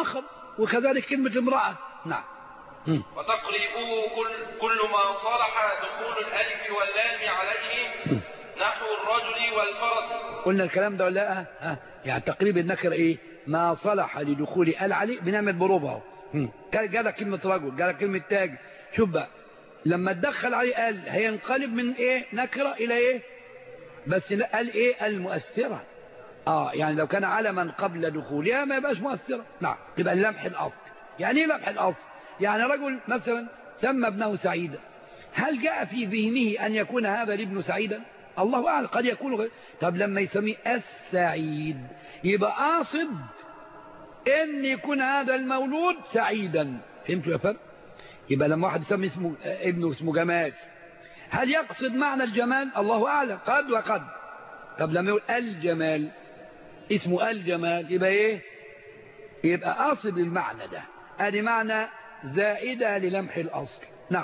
وكذلك كلمة امرأة. نعم. وتقريبه كل ما صلح دخول الألف واللام عليه نحو الرجل والفرس. قلنا الكلام ده ولا لا؟ يعني تقريب النكر ايه؟ ما صلح لدخول ال عليه بنعمل بروبه. جالك كلمة رجل، جالك كلمة تاج. شوف بقى لما تدخل عليه قال هينقلب من ايه نكرة الى ايه؟ بس قال ايه؟ المؤثرة. يعني لو كان علما قبل دخولها ما يبقاش مؤثرة. نعم. تبقى اللمح الاصل. يعني ايه لمح الاصل؟ يعني رجل مثلا سمى ابنه سعيدا، هل جاء في ذهنه ان يكون هذا الابن سعيدا؟ الله اعلم، قد يكون غير. طب لما يسميه السعيد يبقى قاصد ان يكون هذا المولود سعيدا. فهمتوا يا فرق؟ يبقى لما واحد يسمي اسمه ابنه اسمه جمال، هل يقصد معنى الجمال؟ الله اعلم، قد وقد. طب لما يقول الجمال، اسمه الجمال، يبقى ايه؟ يبقى قاصد المعنى ده. ادي معنى زائدة للمح الاصل. نعم.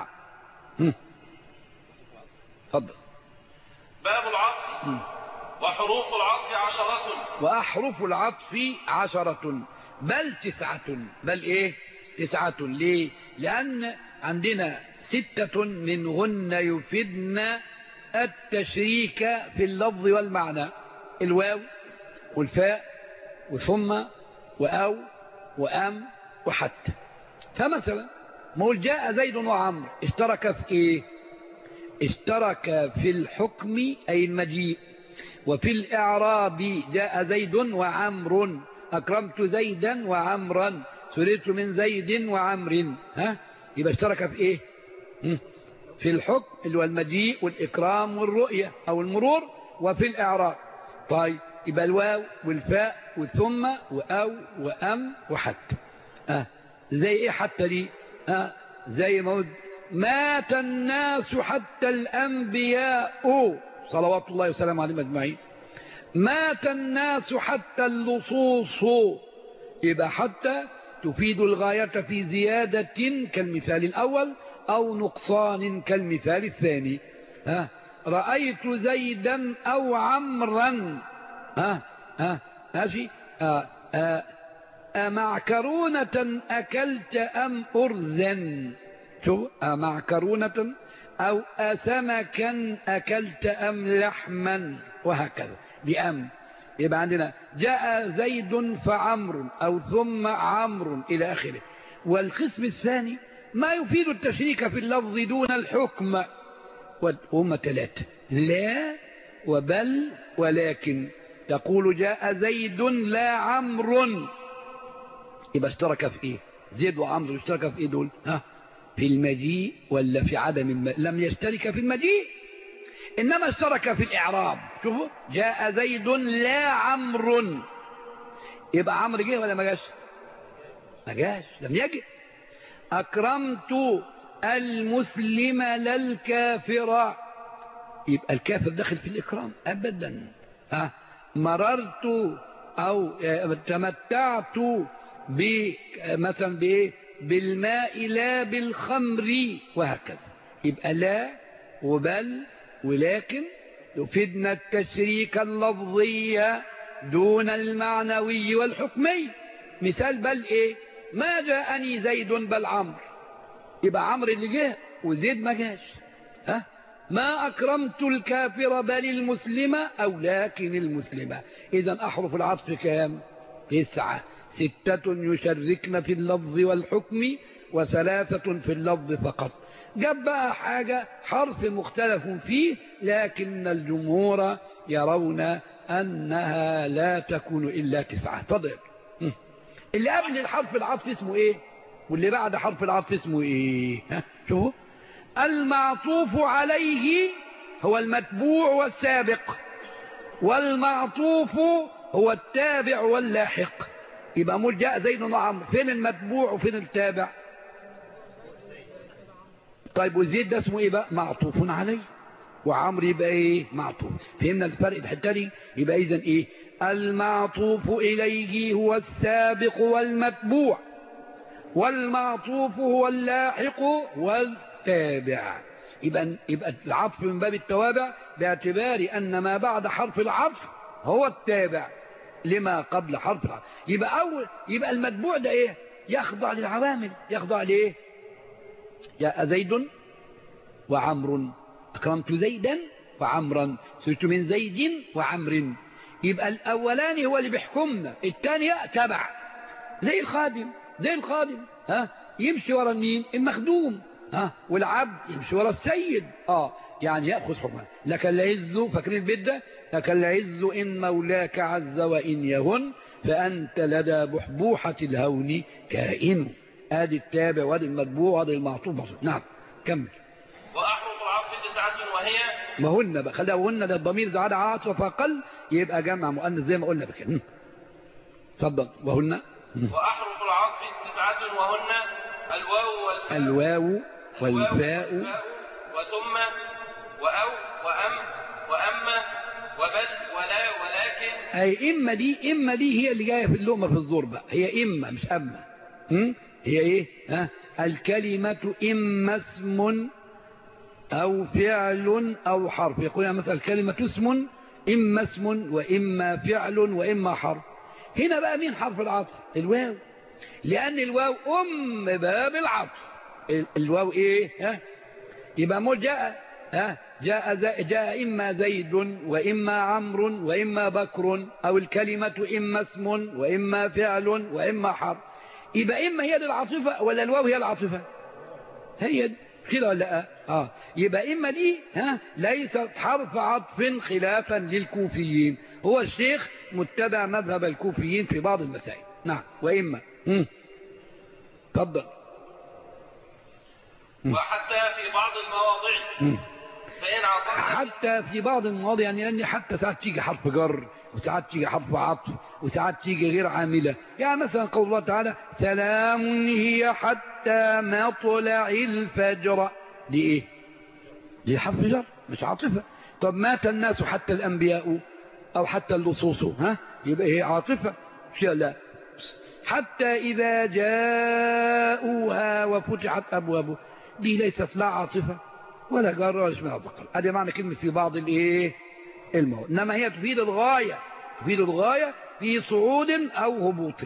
اتفضل. باب العطف. وحروف العطف 10. وأحرف العطف 10 بل 9. بل إيه؟ 9. ليه؟ لأن عندنا 6 منهن يفيدن التشريك في اللفظ والمعنى: الواو والفاء وثم وأو وأم وحتى. فمثلا نقول جاء زيد وعمر، اشترك في إيه؟ اشترك في الحكم أي المجيء، وفي الإعراب جاء زيد وعمر، أكرمت زيدا وعمرا، سررت من زيد وعمر. يبقى اشترك في إيه؟ في الحكم اللي هو المجيء والإكرام والرؤية أو المرور، وفي الإعراب. طيب يبقى الواو والفاء وثم وأو وأم وحتى. زي إيه حتى دي؟ زي ما مات الناس حتى الأنبياء صلوات الله وسلامه عليهم أجمعين. مات الناس حتى اللصوص. يبقى حتى تفيد الغاية في زيادة كالمثال الأول أو نقصان كالمثال الثاني. رأيت زيدا أو عمرا. ماشي. أمعكرونة أكلت أم أرزا؟ شو أمعكرونة أو أسمكا أكلت أم لحما، وهكذا بأم. يبقى عندنا جاء زيد فعمر أو ثم عمرو إلى آخره. والقسم الثاني ما يفيد التشريك في اللفظ دون الحكم، وهم 3: لا وبل ولكن. تقول جاء زيد لا عمرو، يبقى اشترك في إيه؟ زيد وعمرو اشترك في إيه دول؟ في المجيء ولا في عدم لم يشترك في المجيء، إنما اشترك في الإعراب. شوفوا جاء زيد لا عمرو، يبقى عمرو جه ولا ما جاش؟ ما جاش، لم يجي. أكرمت المسلم لا الكافر، يبقى الكافر داخل في الإكرام أبدا. مررت أو تمتعت مثلا بإيه؟ بالماء لا بالخمر، وهكذا. يبقى لا وبل ولكن يفيدنا التشريك اللفظي دون المعنوي والحكمي. مثال بل ايه؟ ما جاءني زيد بل عمرو، يبقى عمرو اللي جه وزيد ما جاش. ما أكرمت الكافر بل المسلمة أو لكن المسلمة. إذا أحرف العطف كام؟ 9: 6 يشركن في اللفظ والحكم و3 في اللفظ فقط. جاب بقى حاجة حرف مختلف فيه، لكن الجمهور يرون أنها لا تكون إلا 9. فضل اللي قبل الحرف العطف اسمه إيه؟ واللي بعد حرف العطف اسمه إيه؟ شوفوا المعطوف عليه هو المتبوع والسابق، والمعطوف هو التابع واللاحق. يبقى مول جاء زيد وعمرو، فين المتبوع وفين التابع؟ طيب وزيد ده اسمه ايه بقى؟ معطوف عليه. وعمرو يبقى ايه؟ معطوف. فهمنا الفرق الحته دي؟ يبقى اذا ايه؟ المعطوف اليه هو السابق والمتبوع، والمعطوف هو اللاحق والتابع. يبقى العطف من باب التوابع باعتبار ان ما بعد حرف العطف هو التابع لما قبل حرف العطف. يبقى المتبوع ده ايه؟ يخضع للعوامل. يخضع ليه؟ جاء زيد وعمر، أكرمت زيدا وعمرا، سئلت من زيد وعمر. يبقى الأولاني هو اللي بيحكمنا، الثاني تبع زي الخادم. زي الخادم يمشي ورا مين؟ المخدوم. والعبد يمشي ورا السيد. يعني يأخذ حكمه. لك العز، فاكرين البيت ده؟ لك العز إن مولاك عز وإن يهن، فأنت لدى بحبوحة الهون كائن. ادي التابع وادي المتبوع وادي المعطوف. نعم كمل. وأحرف العطف 9 وهي وهن بقى، خليها وهن، ده الضمير زاد عاطف فقل يبقى جمع مؤنث زي ما قلنا بكده. اتفضل. وهن. وأحرف العطف 9 وهن الواو والفاء وثم وأو وأم وأما وبل ولا ولكن. أي إما دي هي اللي جاية في اللقمة في الزور بقى، هي إما مش أما. هي إيه؟ الكلمة إما اسم أو فعل أو حرف. يقول مثلا الكلمة اسم، إما اسم وإما فعل وإما حرف. هنا بقى مين حرف العطف؟ الواو، لأن الواو باب العطف. الواو إيه؟ يبقى مول جاء إما زيد وإما عمرو وإما بكر، أو الكلمة إما اسم وإما فعل وإما حرف. يبقى إما هي للعاطفة ولا الواو هي العاطفة؟ هي كده ولا يبقى إما دي ليست حرف عطف خلافا للكوفيين. هو الشيخ متبع مذهب الكوفيين في بعض المسائل. نعم. وإما تفضل. وحتى في بعض المواضع فإن عطفت. حتى في بعض المواضع، يعني لأن حتى ساعات تيجي حرف جر، وساعات تيجي حرف عطف، وساعات تيجي غير عاملة. يعني مثلا قول الله تعالى سلام هي حتى مطلع الفجر، دي ايه؟ دي حرف جر مش عاطفة. طب مات الناس حتى الأنبياء أو حتى اللصوص، يبقى هي عاطفة. لا. حتى إذا جاءوها وفتحت أبوابه، دي ليست لا عاطفة ولا جر ولا اسمها ذكر. هذا معنى كلمة في بعض المواد. إنما هي تفيد الغاية، تفيد الغاية في صعود أو هبوط.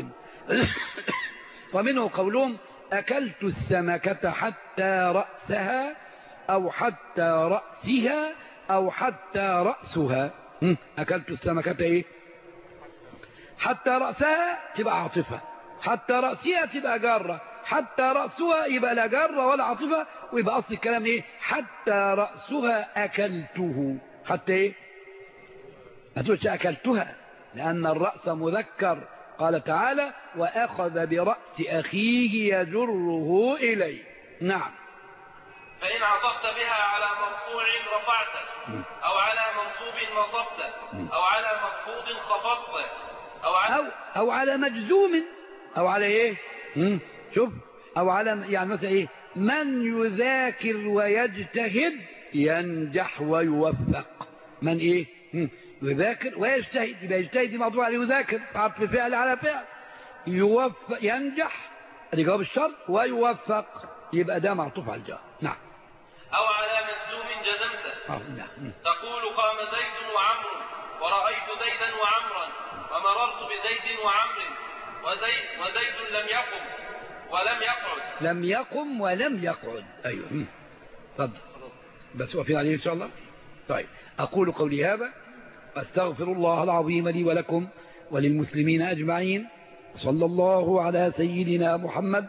ومنه قولهم أكلت السمكة حتى رأسها أو حتى رأسها أو حتى رأسها. أكلت السمكة إيه؟ حتى رأسها تبقى عاطفة، حتى رأسها تبقى جارة، حتى رأسها يبقى لا جارة ولا عاطفة. ويبقى أصل الكلام إيه؟ حتى رأسها أكلته. حتى إيه؟ ما تقولش أكلتها، لأن الرأس مذكر. قال تعالى وأخذ برأس أخيه يجره إليه. نعم. فإن عطفت بها على مرفوع رفعته، أو على منصوب نصبته، أو على مخفوض خفضته، أو على مجزوم، أو على إيه؟ شوف، أو على يعني مثلا إيه؟ من يذاكر ويجتهد ينجح ويوفق. من إيه؟ يذاكر ويجتهد، يبقى يجتهد معطوف على يذاكر، عطف فعل على فعل. يوفق ينجح، ادي جواب الشرط، ويوفق يبقى ده معطوف على الجواب. نعم. أو على مجزوم جزمته. نعم. تقول قام زيد وعمر، ورأيت زيدا وعمرا، ومررت بزيد وعمر، وزيد لم يقم ولم يقعد. لم يقم ولم يقعد. أيوه. تفضل. بس وفي عليه إن شاء الله. طيب، أقول قولي هذا، أستغفر الله العظيم لي ولكم وللمسلمين أجمعين. صلى الله على سيدنا محمد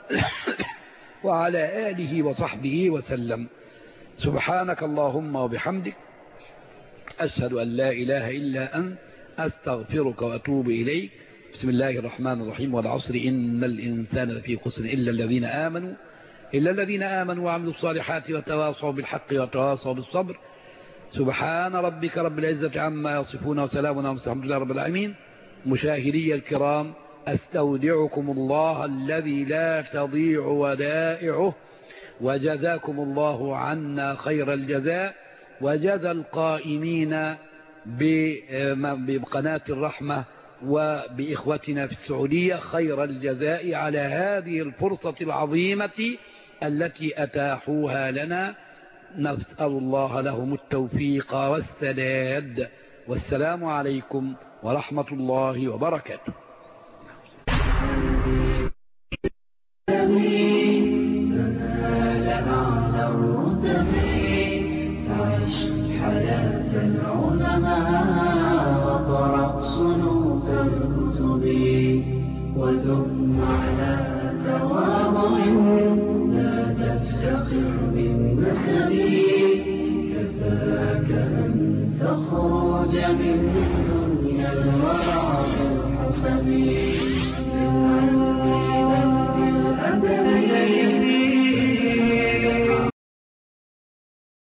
وعلى آله وصحبه وسلم. سبحانك اللهم وبحمدك، أشهد أن لا إله إلا أنت، أستغفرك وأتوب إليك. بسم الله الرحمن الرحيم. والعصر إن الإنسان لفي خسر إلا الذين آمنوا وعملوا الصالحات وتواصوا بالحق وتواصوا بالصبر. سبحان ربك رب العزة عما يصفون وسلام على المرسلين والحمد لله رب العالمين. مشاهدي الكرام، أستودعكم الله الذي لا تضيع ودائعه، وجزاكم الله عنا خير الجزاء، وجزى القائمين بقناة الرحمة وبإخوتنا في السعودية خير الجزاء على هذه الفرصة العظيمة التي أتاحوها لنا. نسأل الله لهم التوفيق والسداد. والسلام عليكم ورحمة الله وبركاته. كفاك أن تخرج من دنيا الورى بالحسب.